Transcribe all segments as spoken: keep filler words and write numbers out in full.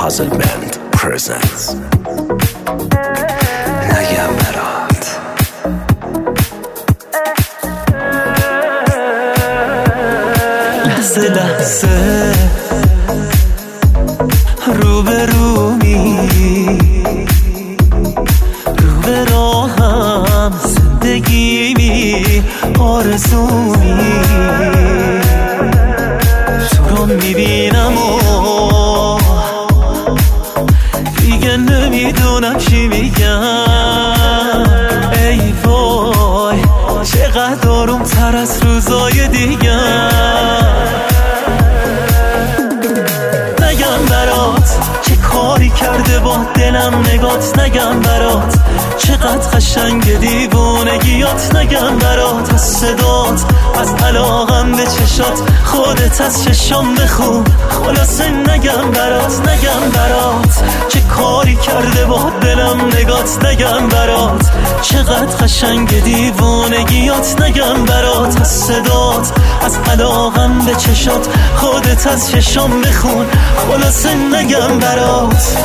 Puzzle Band presents نگم برات. لحظه لحظه رو به رو می رو به راهم زندگی می آرزومی تو رو میبینم و دیگه نمیدونم چی میگم. ای وای چقدر آروم تر از روزای دیگه. نگم برات چه کاری کرده با دلم نگات، نگم برات چقدر قشنگ دیوونگیات، نگم برات از صدات، از علاقم به چشات، خودت از چشم بخون. خلاصه نگم برات، نگم برات چه کاری کرده با دلم نگات، نگم برات چقدر قشنگ دیوونگیات، نگم برات از صدات، از علاقم به چشات، خودت از چشم بخون. خلاصه نگم برات.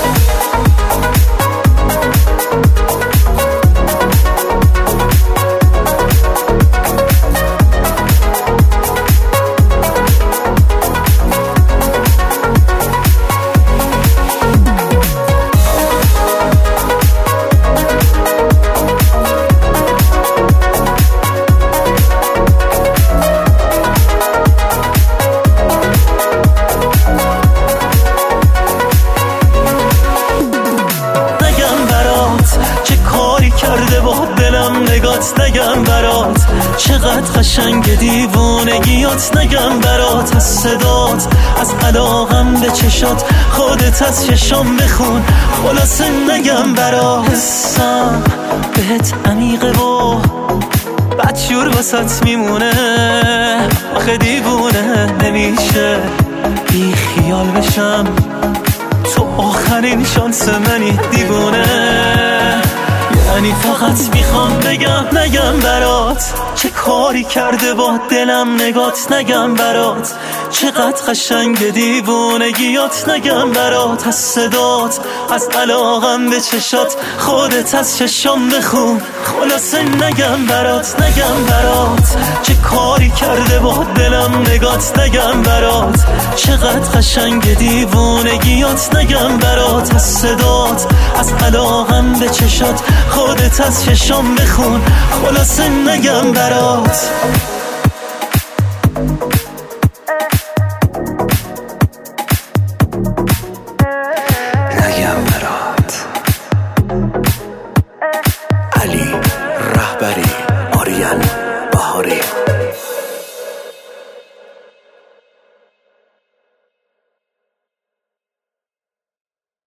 کرده با دلم نگات، نگم برات چقدر قشنگ دیوونگیات، نگم برات از صدات، از علاقم به چشات، خودت از چشم بخون. خلاصه نگم برات. حسم بهت عمیقه و بدجور واسط میمونه، آخه دیوونه نمیشه بی خیال بشم، تو آخرین شانس منی دیوونه. یعنی فقط میخوام بگم نگم برات چه کاری کرده با دلم نگات، نگم برات چقدر قشنگ دیوونگیات، نگم برات از صدات، از علاقم به چشات، خودت از چشم بخون. خلاصه نگم برات، نگم برات چه کاری کرده با دلم نگات، نگم برات چقدر قشنگ دیوونگیات، نگم برات از صدات، از علاقم به چشات، خودت از چشم بخون. خلاصه نگم برات.